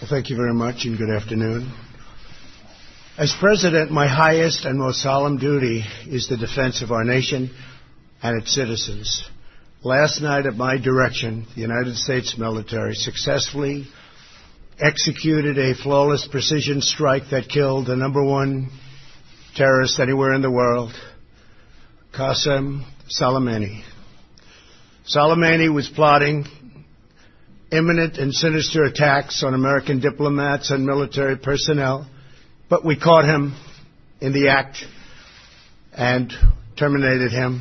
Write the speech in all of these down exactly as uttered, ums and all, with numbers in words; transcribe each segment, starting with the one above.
Well, thank you very much, and good afternoon. As President, my highest and most solemn duty is the defense of our nation and its citizens. Last night, at my direction, the United States military successfully executed a flawless precision strike that killed the number one terrorist anywhere in the world, Qasem Soleimani. Soleimani was plotting imminent and sinister attacks on American diplomats and military personnel, but we caught him in the act and terminated him.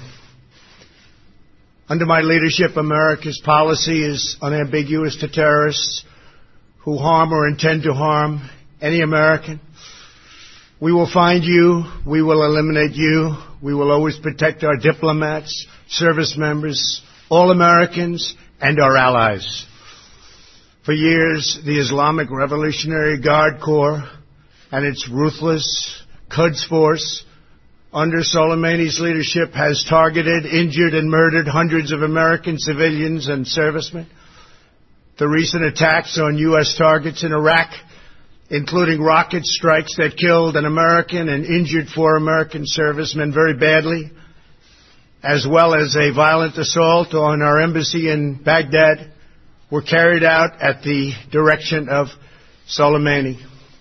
Under my leadership, America's policy is unambiguous to terrorists who harm or intend to harm any American. We will find you. We will eliminate you. We will always protect our diplomats, service members, all Americans, and our allies. For years, the Islamic Revolutionary Guard Corps and its ruthless Quds Force under Soleimani's leadership has targeted, injured, and murdered hundreds of American civilians and servicemen. The recent attacks on U S targets in Iraq, including rocket strikes that killed an American and injured four American servicemen very badly, as well as a violent assault on our embassy in Baghdad, were carried out at the direction of Soleimani.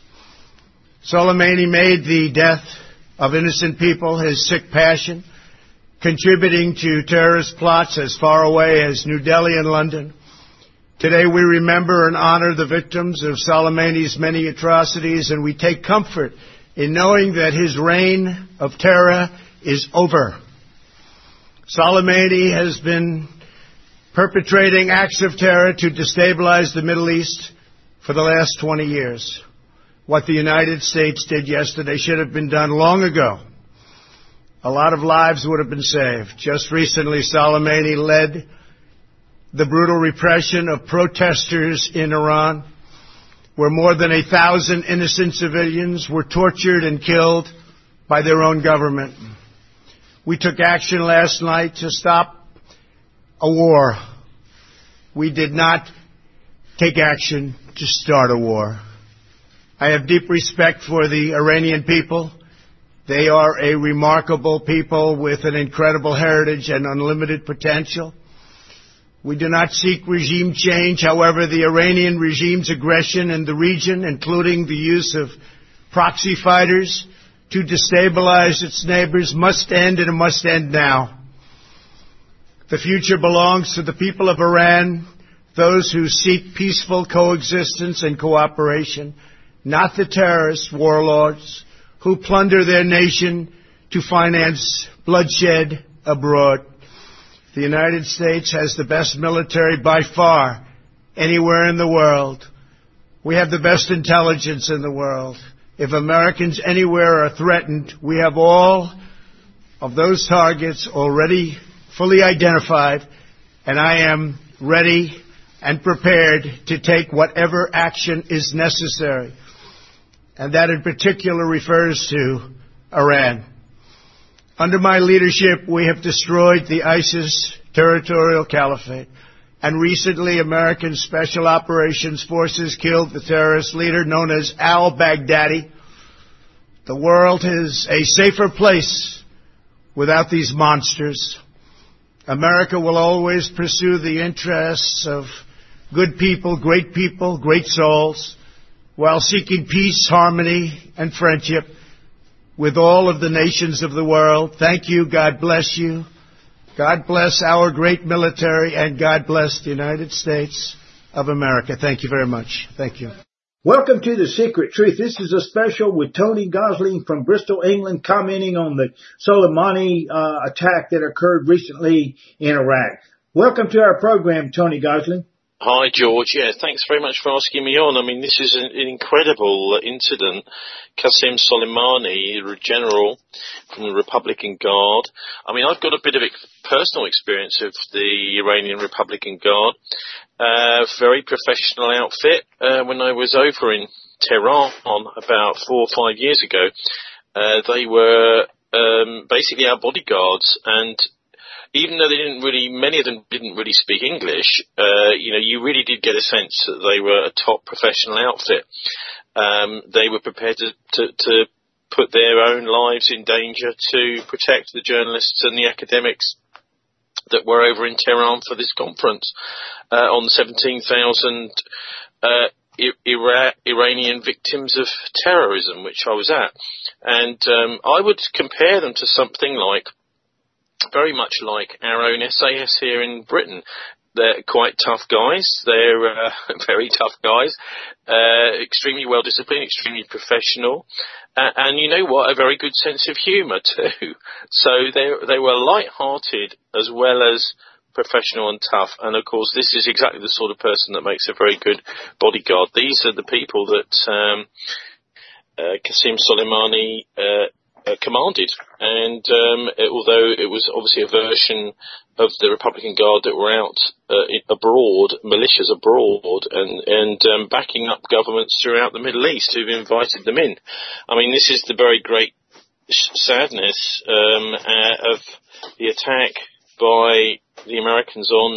Soleimani made the death of innocent people his sick passion, contributing to terrorist plots as far away as New Delhi and London. Today we remember and honor the victims of Soleimani's many atrocities, and we take comfort in knowing that his reign of terror is over. Soleimani has been perpetrating acts of terror to destabilize the Middle East for the last twenty years. What the United States did yesterday should have been done long ago. A lot of lives would have been saved. Just recently, Soleimani led the brutal repression of protesters in Iran, where more than a thousand innocent civilians were tortured and killed by their own government. We took action last night to stop a war. We did not take action to start a war. I have deep respect for the Iranian people. They are a remarkable people with an incredible heritage and unlimited potential. We do not seek regime change. However, the Iranian regime's aggression in the region, including the use of proxy fighters to destabilize its neighbors, must end, and it must end now. The future belongs to the people of Iran, those who seek peaceful coexistence and cooperation, not the terrorist warlords who plunder their nation to finance bloodshed abroad. The United States has the best military by far anywhere in the world. We have the best intelligence in the world. If Americans anywhere are threatened, we have all of those targets already fully identified, and I am ready and prepared to take whatever action is necessary. And that in particular refers to Iran. Under my leadership, we have destroyed the ISIS territorial caliphate, and recently American Special Operations Forces killed the terrorist leader known as al-Baghdadi. The world is a safer place without these monsters. America will always pursue the interests of good people, great people, great souls, while seeking peace, harmony, and friendship with all of the nations of the world. Thank you. God bless you. God bless our great military, and God bless the United States of America. Thank you very much. Thank you. Welcome to The Secret Truth. This is a special with Tony Gosling from Bristol, England, commenting on the Soleimani uh, attack that occurred recently in Iraq. Welcome to our program, Tony Gosling. Hi, George. Yeah, thanks very much for asking me on. I mean, this is an, an incredible incident. Qasem Soleimani, the general from the Republican Guard. I mean, I've got a bit of personal experience of the Iranian Republican Guard. Uh, very professional outfit. Uh, when I was over in Tehran about four or five years ago, uh, they were um, basically our bodyguards, and even though they didn't really, many of them didn't really speak English, uh, you know, you really did get a sense that they were a top professional outfit. Um, they were prepared to, to, to put their own lives in danger to protect the journalists and the academics that were over in Tehran for this conference uh, on seventeen thousand uh, Ira- Iranian victims of terrorism, which I was at. And um, I would compare them to something like, very much like our own S A S here in Britain. They're quite tough guys. They're uh, very tough guys, uh, extremely well disciplined, extremely professional. Uh, and you know what? A very good sense of humour too. So they they were light-hearted as well as professional and tough. And of course, this is exactly the sort of person that makes a very good bodyguard. These are the people that um, uh, Qasem Soleimani uh, uh, commanded. And um, it, although it was obviously a version of the Republican Guard that were out uh, abroad, militias abroad, and, and um, backing up governments throughout the Middle East who've invited them in. I mean, this is the very great sadness um, uh, of the attack by the Americans on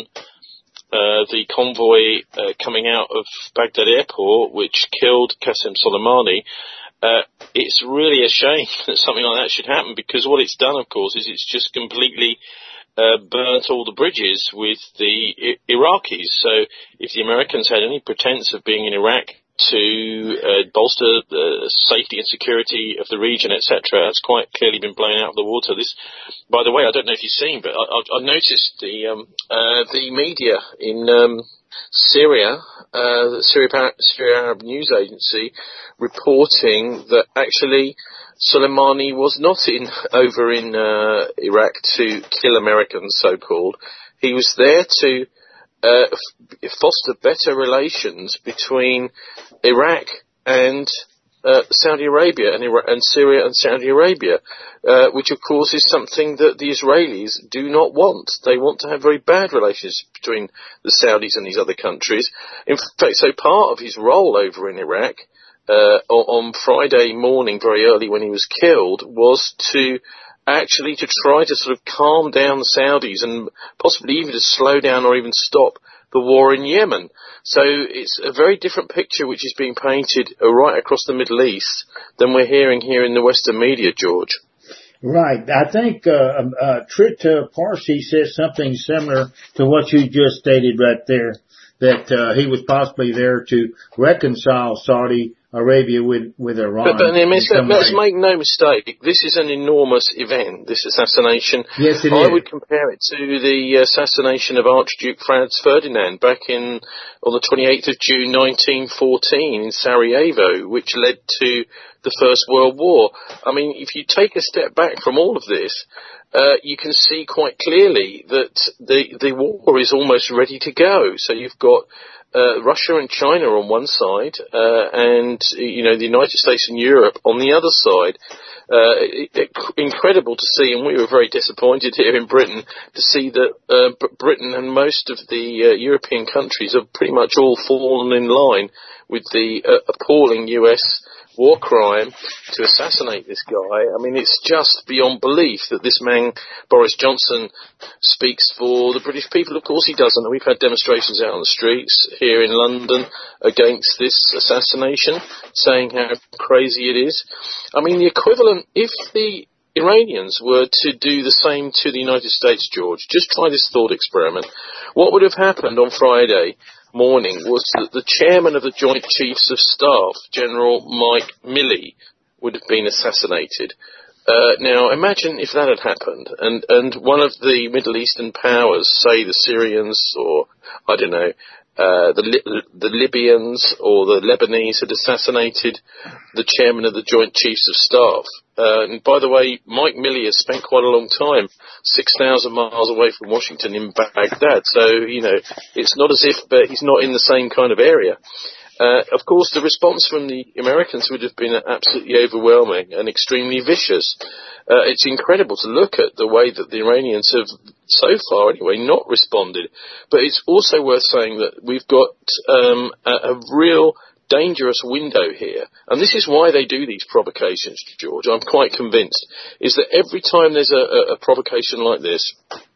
uh, the convoy uh, coming out of Baghdad airport, which killed Qasem Soleimani. Uh, it's really a shame that something like that should happen, because what it's done, of course, is it's just completely uh, burnt all the bridges with the I- Iraqis. So if the Americans had any pretense of being in Iraq to uh, bolster the safety and security of the region, et cetera, that's quite clearly been blown out of the water. This, by the way, I don't know if you've seen, but I, I, I noticed the um, uh, the media in um, Syria, uh, the Syria, Syria Arab News Agency, reporting that actually Soleimani was not in over in uh, Iraq to kill Americans, so-called. He was there to uh, f- foster better relations between Iraq and uh, Saudi Arabia and, Iraq, and Syria and Saudi Arabia, uh, which of course is something that the Israelis do not want. They want to have very bad relations between the Saudis and these other countries. In fact, so part of his role over in Iraq uh, on Friday morning, very early when he was killed, was to actually to try to sort of calm down the Saudis and possibly even to slow down or even stop the war in Yemen. So it's a very different picture which is being painted uh, right across the Middle East than we're hearing here in the Western media, George. Right. I think uh, uh, Trita Parsi says something similar to what you just stated right there, that uh, he was possibly there to reconcile Saudi Arabia with, with Iran. But, but let's, let's make no mistake, this is an enormous event, this assassination. Yes, it I is. would compare it to the assassination of Archduke Franz Ferdinand back in on the twenty-eighth of June nineteen fourteen in Sarajevo, which led to the First World War. I mean, if you take a step back from all of this, uh, you can see quite clearly that the, the war is almost ready to go. So you've got Uh, Russia and China on one side, uh, and, you know, the United States and Europe on the other side. Uh, it, it, incredible to see, and we were very disappointed here in Britain to see that uh, Britain and most of the uh, European countries have pretty much all fallen in line with the uh, appalling U S war crime to assassinate this guy. I mean, it's just beyond belief that this man, Boris Johnson, speaks for the British people. Of course he doesn't. And we've had demonstrations out on the streets here in London against this assassination, saying how crazy it is. I mean, the equivalent, if the Iranians were to do the same to the United States, George, just try this thought experiment. What would have happened on Friday morning was that the chairman of the Joint Chiefs of Staff, General Mike Milley, would have been assassinated. Uh, now, imagine if that had happened, and, and one of the Middle Eastern powers, say the Syrians or, I don't know, uh, the, the Libyans or the Lebanese had assassinated the chairman of the Joint Chiefs of Staff. Uh, and by the way, Mike Milley has spent quite a long time, six thousand miles away from Washington in Baghdad. So, you know, it's not as if uh, he's not in the same kind of area. Uh, of course, the response from the Americans would have been absolutely overwhelming and extremely vicious. Uh, it's incredible to look at the way that the Iranians have, so far anyway, not responded. But it's also worth saying that we've got um, a, a real dangerous window here, and this is why they do these provocations, George, I'm quite convinced, is that every time there's a, a, a provocation like this,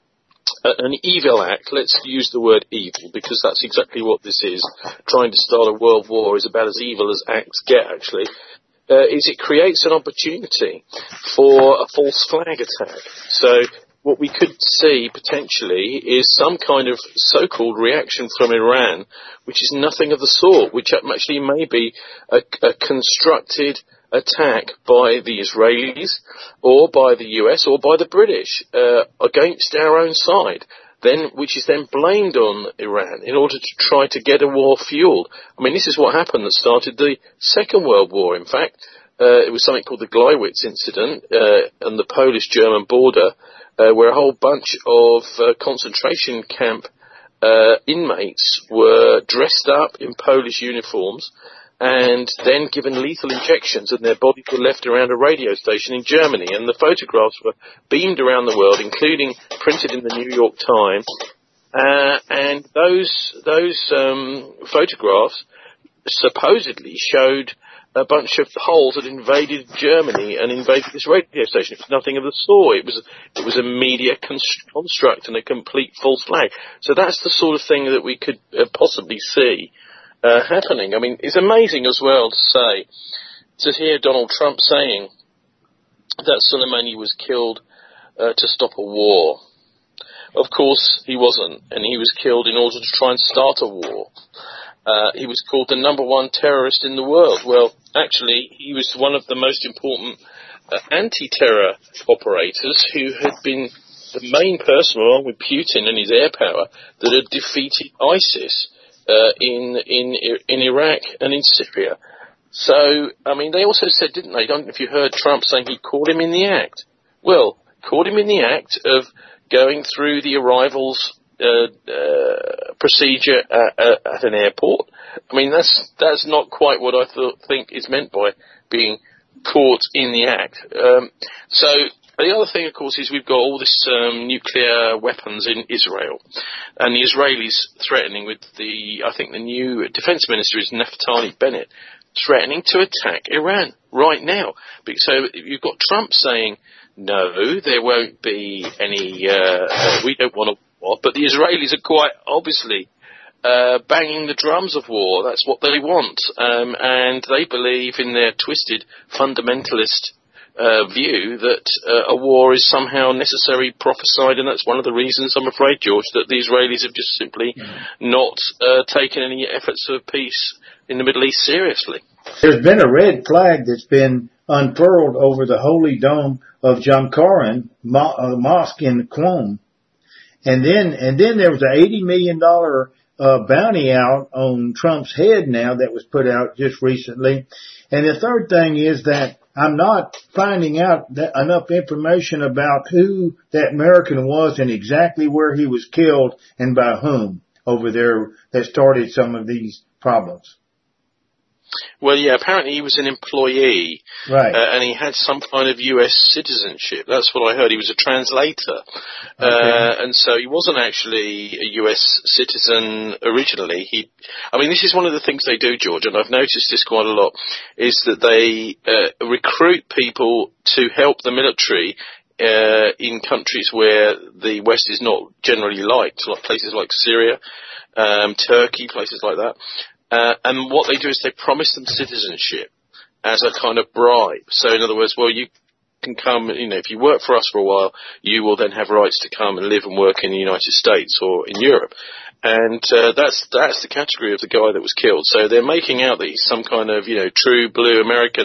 an evil act, let's use the word evil, because that's exactly what this is. Trying to start a world war is about as evil as acts get, actually. Uh, is it creates an opportunity for a false flag attack. So what we could see potentially is some kind of so-called reaction from Iran, which is nothing of the sort, which actually may be a, a constructed attack by the Israelis or by the U S or by the British uh, against our own side, then which is then blamed on Iran in order to try to get a war fueled. I mean, this is what happened that started the Second World War, in fact. Uh, it was something called the Gleiwitz incident uh, on the Polish-German border, uh, where a whole bunch of uh, concentration camp uh, inmates were dressed up in Polish uniforms and then given lethal injections, and their bodies were left around a radio station in Germany. And the photographs were beamed around the world, including printed in the New York Times. Uh, and those those um, photographs supposedly showed a bunch of Poles had invaded Germany and invaded this radio station. It was nothing of the sort. It was it was a media construct and a complete false flag. So that's the sort of thing that we could uh, possibly see Uh, happening. I mean, it's amazing as well to say, to hear Donald Trump saying that Soleimani was killed uh, to stop a war. Of course, he wasn't, and he was killed in order to try and start a war. Uh, he was called the number one terrorist in the world. Well, actually, he was one of the most important uh, anti-terror operators who had been the main person, along with Putin and his air power, that had defeated ISIS Uh, in in in Iraq and in Syria. So, I mean, they also said, didn't they? I don't know if you heard Trump saying he caught him in the act. Well, caught him in the act of going through the arrivals uh, uh, procedure at, uh, at an airport. I mean, that's that's not quite what I th- think is meant by being caught in the act. Um, so. The other thing, of course, is we've got all this um, nuclear weapons in Israel, and the Israelis threatening with the, I think the new defense minister is Naftali Bennett, threatening to attack Iran right now. So you've got Trump saying, no, there won't be any, uh, we don't want a war, but the Israelis are quite obviously uh, banging the drums of war. That's what they want, um, and they believe in their twisted fundamentalist Uh, view that uh, a war is somehow necessary, prophesied, and that's one of the reasons, I'm afraid, George, that the Israelis have just simply mm. not uh, taken any efforts of peace in the Middle East seriously. There's been a red flag that's been unfurled over the holy dome of Jamkaran mo- uh, Mosque in Qom, and then and then there was an eighty million dollars uh, bounty out on Trump's head now that was put out just recently. And the third thing is that I'm not finding out that enough information about who that American was and exactly where he was killed and by whom over there that started some of these problems. Well, yeah, apparently he was an employee, right? Uh, and he had some kind of U S citizenship. That's what I heard. He was a translator, okay. uh, and so he wasn't actually a U S citizen originally. He, I mean, this is one of the things they do, George, and I've noticed this quite a lot, is that they uh, recruit people to help the military uh, in countries where the West is not generally liked, like places like Syria, um, Turkey, places like that. Uh, and what they do is they promise them citizenship as a kind of bribe. So in other words, well, you can come, you know, if you work for us for a while, you will then have rights to come and live and work in the United States or in Europe. And uh, that's that's the category of the guy that was killed. So they're making out that he's some kind of, you know, true blue American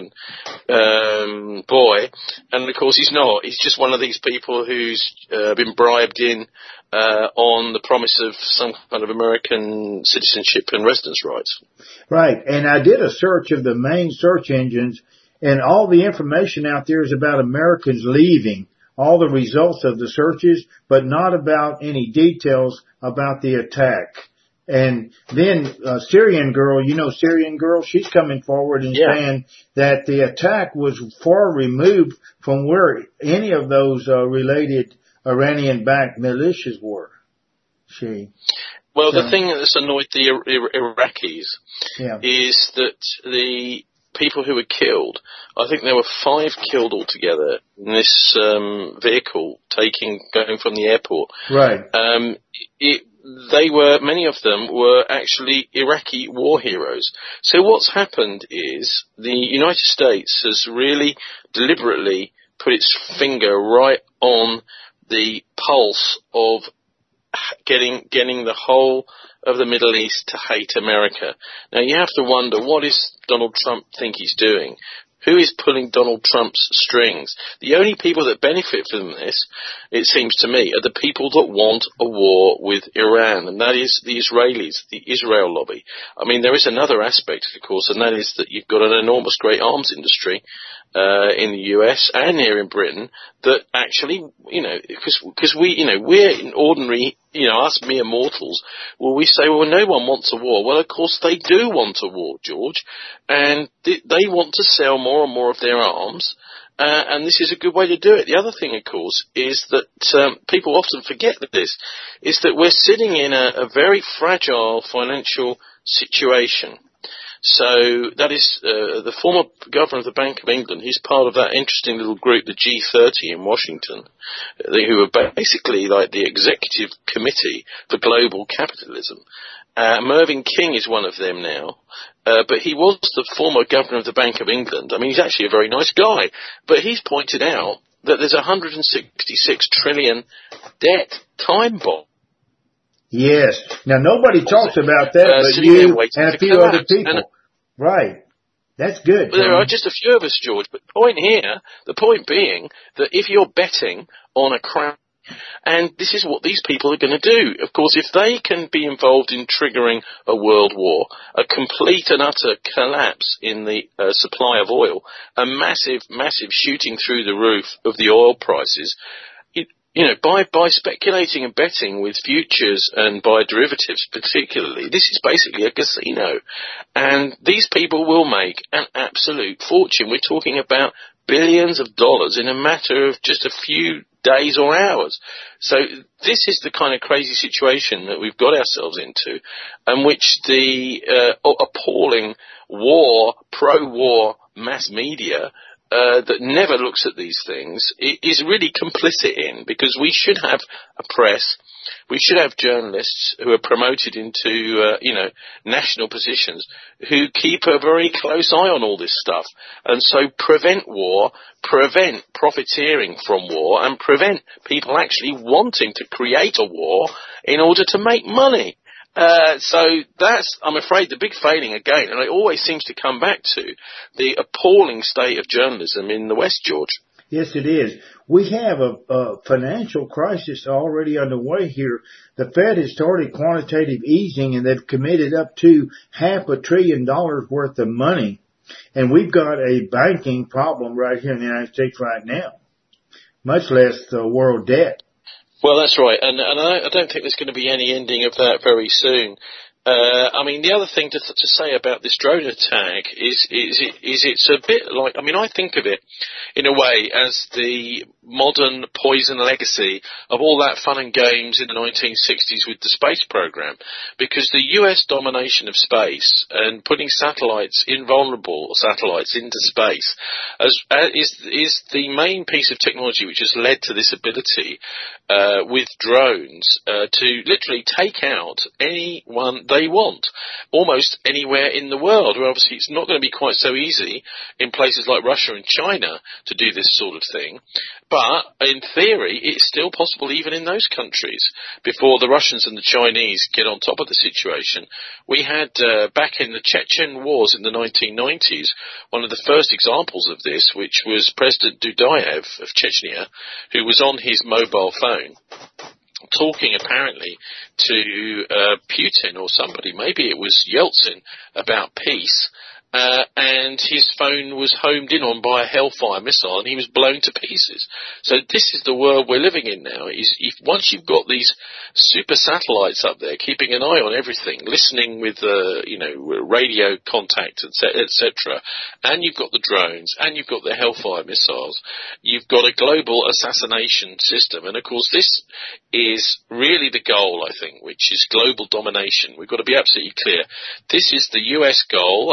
um, boy. And of course he's not. He's just one of these people who's uh, been bribed in Uh, on the promise of some kind of American citizenship and residence rights. Right. And I did a search of the main search engines, and all the information out there is about Americans leaving, all the results of the searches, but not about any details about the attack. And then uh, Syrian Girl, you know Syrian Girl, she's coming forward and yeah. saying that the attack was far removed from where any of those uh, related Iranian-backed militias were. She. Well, so, the thing that's annoyed the Ir- Ir- Iraqis yeah. is that the people who were killed, I think there were five killed altogether in this um, vehicle taking going from the airport. Right. Um, it, they were many of them were actually Iraqi war heroes. So what's happened is the United States has really deliberately put its finger right on the pulse of getting getting the whole of the Middle East to hate America. Now you have to wonder, what does Donald Trump think he's doing? Who is pulling Donald Trump's strings? The only people that benefit from this, it seems to me, are the people that want a war with Iran, and that is the Israelis, the Israel lobby. I mean, there is another aspect, of course, and that is that you've got an enormous great arms industry uh, in the U S and here in Britain that actually, you know, because we, you know, we're in ordinary, you know, us mere mortals, well, we say, well, no one wants a war. Well, of course they do want a war, George, and th- they want to sell more and more of their arms, uh, and this is a good way to do it. The other thing, of course, is that um, people often forget that this, is that we're sitting in a, a very fragile financial situation. So that is uh, the former governor of the Bank of England. He's part of that interesting little group, the G thirty in Washington, who are basically like the executive committee for global capitalism. Uh, Mervyn King is one of them now, uh, but he was the former governor of the Bank of England. I mean, he's actually a very nice guy, but he's pointed out that there's one hundred sixty-six trillion debt time bomb. Yes. Now, nobody talks about that uh, but you and a few collapse. other people. And, right. That's good. But there are just a few of us, George. But the point here, the point being that if you're betting on a crash, and this is what these people are going to do. Of course, if they can be involved in triggering a world war, a complete and utter collapse in the uh, supply of oil, a massive, massive shooting through the roof of the oil prices, you know, by, by speculating and betting with futures and by derivatives particularly, this is basically a casino. And these people will make an absolute fortune. We're talking about billions of dollars in a matter of just a few days or hours. So this is the kind of crazy situation that we've got ourselves into, and which the uh, appalling war, pro-war mass media Uh, that never looks at these things is really complicit in, because we should have a press, we should have journalists who are promoted into, uh, you know, national positions who keep a very close eye on all this stuff, and so prevent war, prevent profiteering from war, and prevent people actually wanting to create a war in order to make money. Uh, so that's, I'm afraid, the big failing again, and it always seems to come back to the appalling state of journalism in the West, George. Yes, it is. We have a, a financial crisis already underway here. The Fed has started quantitative easing, and they've committed up to half a trillion dollars worth of money. And we've got a banking problem right here in the United States right now, much less the world debt. Well, that's right, and, and I, I don't think there's going to be any ending of that very soon. Uh, I mean, the other thing to, to say about this drone attack is, is, it, is it's a bit like, I mean, I think of it in a way as the modern poison legacy of all that fun and games in the nineteen sixties with the space program, because the U S domination of space and putting satellites, invulnerable satellites, into space as, uh, is, is the main piece of technology which has led to this ability uh, with drones uh, to literally take out anyone they want, almost anywhere in the world. Well, obviously it's not going to be quite so easy in places like Russia and China to do this sort of thing, but in theory it's still possible even in those countries before the Russians and the Chinese get on top of the situation. We had uh, back in the Chechen wars in the nineteen nineties, one of the first examples of this, which was President Dudayev of Chechnya, who was on his mobile phone talking apparently to uh, Putin or somebody, maybe it was Yeltsin, about peace, uh, and his phone was homed in on by a Hellfire missile and he was blown to pieces. So this is the world we're living in now. Is if once you've got these super satellites up there keeping an eye on everything, listening with uh, you know radio contact, et cetera, and you've got the drones and you've got the Hellfire missiles, you've got a global assassination system. And of course this is really the goal, I think, which is global domination. We've got to be absolutely clear. This is the U S goal, and I would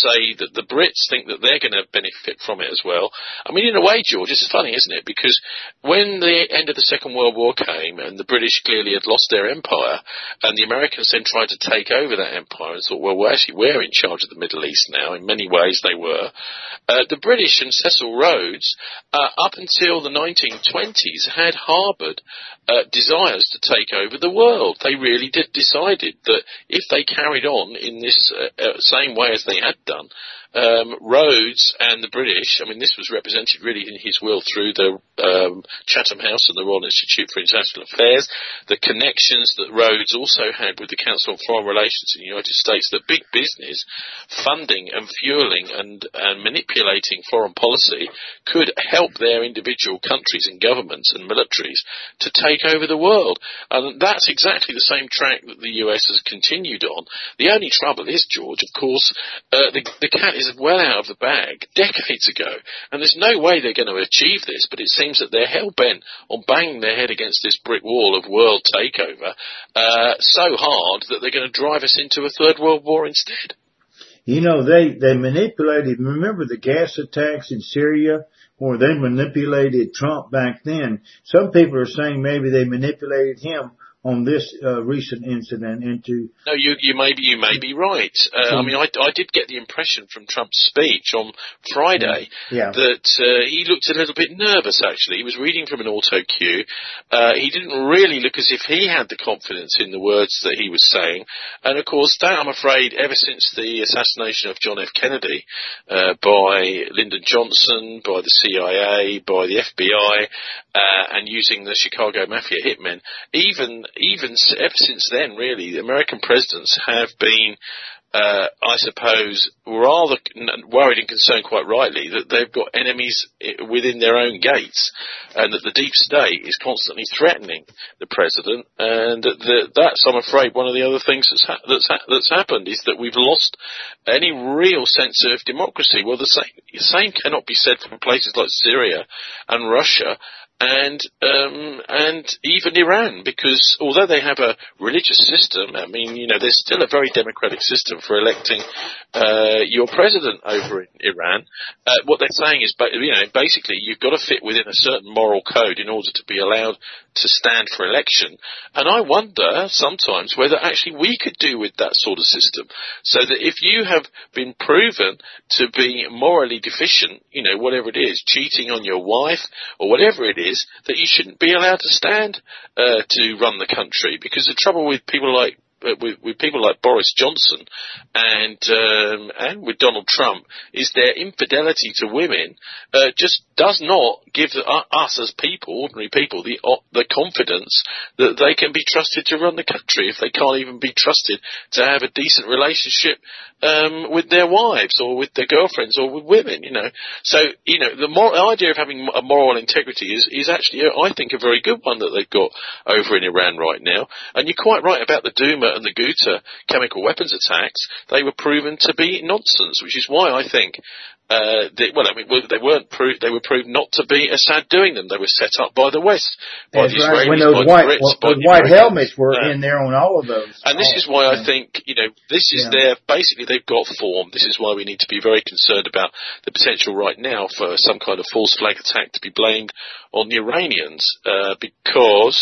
say that the Brits think that they're going to benefit from it as well. I mean, in a way, George, this is funny, isn't it? Because when the end of the Second World War came and the British clearly had lost their empire, and the Americans then tried to take over that empire and thought, well, we're actually, we're in charge of the Middle East now. In many ways they were. Uh, the British and Cecil Rhodes, uh, up until the nineteen twenties, had harboured uh, desires to take over the world. They really did decided that if they carried on in this uh, uh, same way as they had done, um, Rhodes and the British, I mean, this was represented really in his will through the um, Chatham House and the Royal Institute for International Affairs, the connections that Rhodes also had with the Council on Foreign Relations in the United States, that big business funding and fueling and, and manipulating foreign policy could help their individual countries and governments and militaries to take over the world. And that's exactly the same track that the U S has continued on. The only trouble is, George, of course, uh, the, the cat is well out of the bag decades ago, and there's no way they're going to achieve this, but it seems that they're hell-bent on banging their head against this brick wall of world takeover uh, so hard that they're going to drive us into a third world war instead. You know, they, they manipulated, remember the gas attacks in Syria, or they manipulated Trump back then. Some people are saying maybe they manipulated him on this uh, recent incident into... No, you, you may be, you may be right. Uh, I mean, I, I did get the impression from Trump's speech on Friday yeah. that uh, he looked a little bit nervous, actually. He was reading from an auto cue. Uh, he didn't really look as if he had the confidence in the words that he was saying. And, of course, that, I'm afraid, ever since the assassination of John F. Kennedy uh, by Lyndon Johnson, by the C I A, by the F B I, uh, and using the Chicago Mafia hitmen, even... Even ever since then, really, the American presidents have been, uh, I suppose, rather worried and concerned, quite rightly, that they've got enemies within their own gates, and that the deep state is constantly threatening the president. And that the, that's, I'm afraid, one of the other things that's, ha- that's, ha- that's happened is that we've lost any real sense of democracy. Well, the same, the same cannot be said for places like Syria and Russia. And um, and even Iran, because although they have a religious system, I mean, you know, there's still a very democratic system for electing uh, your president over in Iran. Uh, what they're saying is, you know, basically you've got to fit within a certain moral code in order to be allowed to stand for election. And I wonder sometimes whether actually we could do with that sort of system, so that if you have been proven to be morally deficient, you know, whatever it is, cheating on your wife or whatever it is, that you shouldn't be allowed to stand uh, to run the country. Because the trouble with people like uh, with, with people like Boris Johnson and um, and with Donald Trump is their infidelity to women uh, just does not give us as people, ordinary people, the uh, the confidence that they can be trusted to run the country if they can't even be trusted to have a decent relationship um, with their wives or with their girlfriends or with women, you know. So, you know, the more, idea of having a moral integrity is, is actually, I think, a very good one that they've got over in Iran right now. And you're quite right about the Duma and the Ghouta chemical weapons attacks. They were proven to be nonsense, which is why I think Uh, they, well, I mean, they weren't proved. They were proved not to be Assad doing them. They were set up by the West, by That's the Israelis, right. When those by white, the Brits, well, by the the white Americans. helmets were Yeah. in there on all of those. And this oh, is why yeah. I think, you know, this is Yeah. their, basically they've got form. This is why we need to be very concerned about the potential right now for some kind of false flag attack to be blamed on the Iranians, uh, because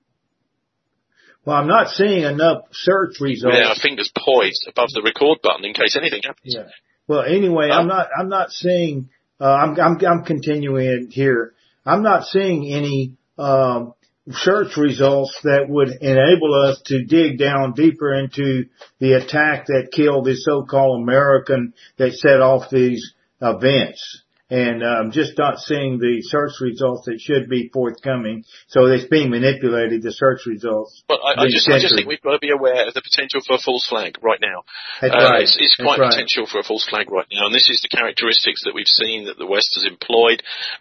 Well, I'm not seeing enough search results. with our fingers poised above the record button in case anything happens. Yeah. Well, anyway, Huh? I'm not, I'm not seeing, uh, I'm, I'm, I'm continuing here. I'm not seeing any, um, search results that would enable us to dig down deeper into the attack that killed this so-called American that set off these events. And I'm just not seeing the search results that should be forthcoming. So it's being manipulated, the search results. But I, I just, I just think we've got to be aware of the potential for a false flag right now. That's uh, right. It's, it's That's quite right. potential for a false flag right now, and this is the characteristics that we've seen that the West has employed.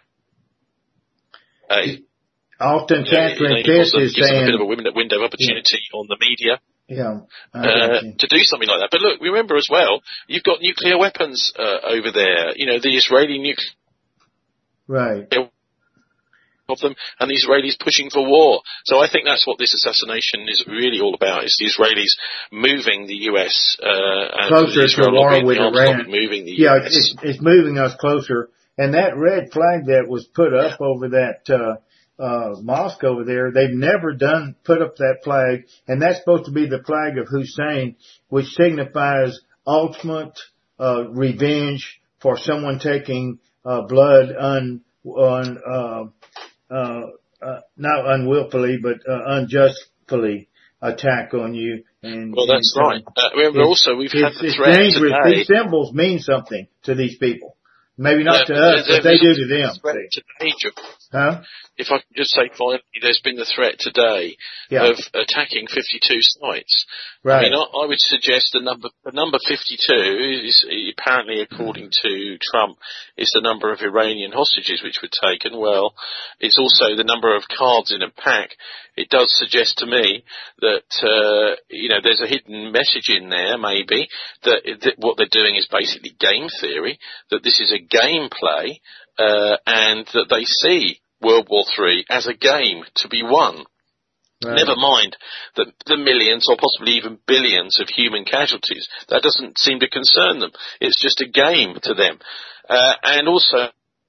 Uh, Often you know, Catherine it gives Fish them, is gives them a saying, bit of a window, window of opportunity yeah. on the media. yeah, I Uh, got you. to do something like that. But look, remember as well, you've got nuclear weapons uh, over there. You know, the Israeli nuclear. Right. of them, and the Israelis pushing for war. So I think that's what this assassination is really all about, is the Israelis moving the U S uh, and closer to war with Iran. Moving the yeah, U S. It's, it's moving us closer. And that red flag that was put up over that uh, uh mosque over there, they've never done put up that flag, and that's supposed to be the flag of Hussein, which signifies ultimate uh revenge for someone taking uh blood un, un uh uh, uh not unwillfully but uh, unjustly attack on you. And well, that's and, right. Uh, remember, also we've had the it's threat dangerous. today. These symbols mean something to these people. Maybe not yeah, to us, but they do to them. Today, huh? If I can just say finally, there's been the threat today yeah. of attacking fifty-two sites. Right. I mean, I, I would suggest the number, the number fifty-two is apparently, according to Trump, is the number of Iranian hostages which were taken. Well, it's also the number of cards in a pack. It does suggest to me that, uh, you know, there's a hidden message in there, maybe, that, that what they're doing is basically game theory, that this is a game play, uh, and that they see World War Three as a game to be won. Right. Never mind the, the millions or possibly even billions of human casualties. That doesn't seem to concern them. It's just a game to them. Uh, and also,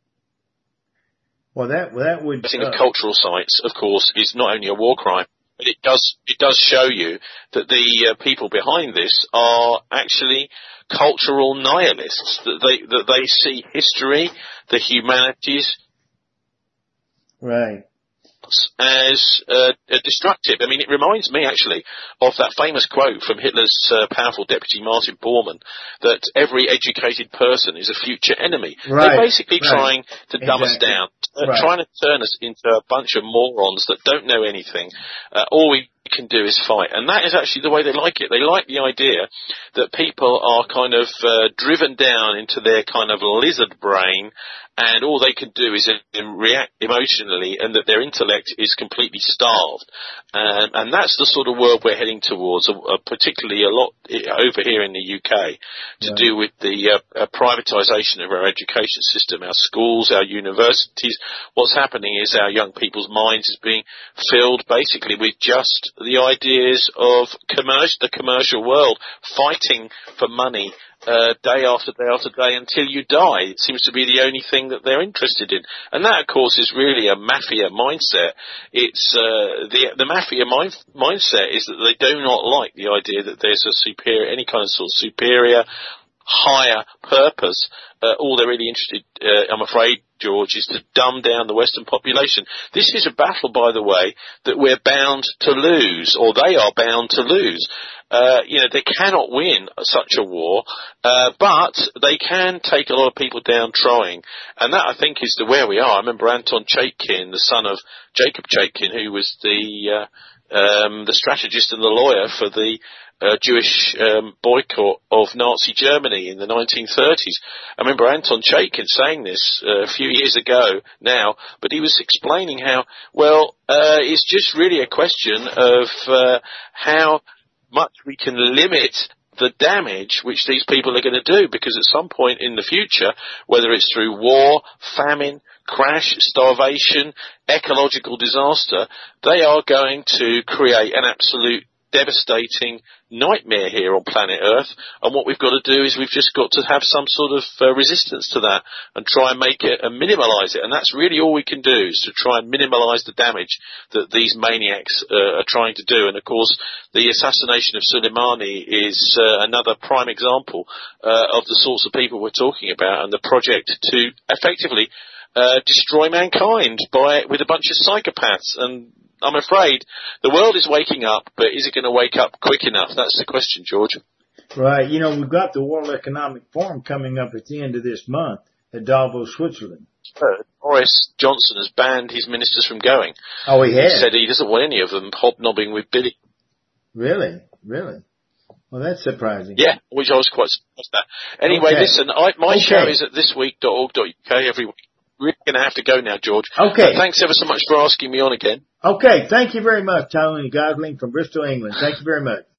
well, that that would uh, of cultural sites, of course, is not only a war crime, but it does it does show you that the uh, people behind this are actually cultural nihilists. That they that they see history, the humanities, right, as uh, destructive. I mean, it reminds me actually of that famous quote from Hitler's uh, powerful deputy Martin Bormann, that every educated person is a future enemy. Right. They're basically right. trying to dumb exactly. us down, uh, right. trying to turn us into a bunch of morons that don't know anything. Uh, all we can do is fight, and that is actually the way they like it. They like the idea that people are kind of uh, driven down into their kind of lizard brain, and all they can do is uh, react emotionally, and that their intellect is completely starved. Um, and that's the sort of world we're heading towards, uh, uh, particularly a lot over here in the U K, to yeah. do with the uh, uh, privatisation of our education system, our schools, our universities. What's happening is our young people's minds is being filled basically with just the ideas of commercial, the commercial world, fighting for money uh, day after day after day until you die. It seems to be the only thing that they're interested in, and that, of course, is really a mafia mindset. It's uh, the the mafia mind, mindset is that they do not like the idea that there's a superior, any kind of sort of superior, higher purpose. Uh, all they're really interested, uh, I'm afraid, George, is to dumb down the Western population. This is a battle, by the way, that we're bound to lose, or they are bound to lose. Uh, you know, they cannot win such a war, uh, but they can take a lot of people down trying. And that, I think, is the where we are. I remember Anton Chaikin, the son of Jacob Chaikin, who was the, uh, um, the strategist and the lawyer for the Uh, Jewish um, boycott of Nazi Germany in the nineteen thirties. I remember Anton Chaikin saying this uh, a few years ago now, but he was explaining how, well, uh, it's just really a question of uh, how much we can limit the damage which these people are going to do, because at some point in the future, whether it's through war, famine, crash, starvation, ecological disaster, they are going to create an absolute devastating nightmare here on planet Earth, and what we've got to do is we've just got to have some sort of uh, resistance to that and try and make it and minimalise it, and that's really all we can do, is to try and minimalise the damage that these maniacs uh, are trying to do. And of course, the assassination of Soleimani is uh, another prime example uh, of the sorts of people we're talking about, and the project to effectively uh, destroy mankind by with a bunch of psychopaths. And I'm afraid the world is waking up, but is it going to wake up quick enough? That's the question, George. Right. You know, we've got the World Economic Forum coming up at the end of this month at Davos, Switzerland. Uh, Boris Johnson has banned his ministers from going. Oh, he has? He said he doesn't want any of them hobnobbing with Billy. Really? Really? Well, that's surprising. Yeah, which I was quite surprised at. Anyway, okay. listen, I, my okay. show is at this week dot org dot U K every week. We're going to have to go now, George. Okay. Uh, thanks ever so much for asking me on again. Okay. Thank you very much, Tony Gosling from Bristol, England. Thank you very much.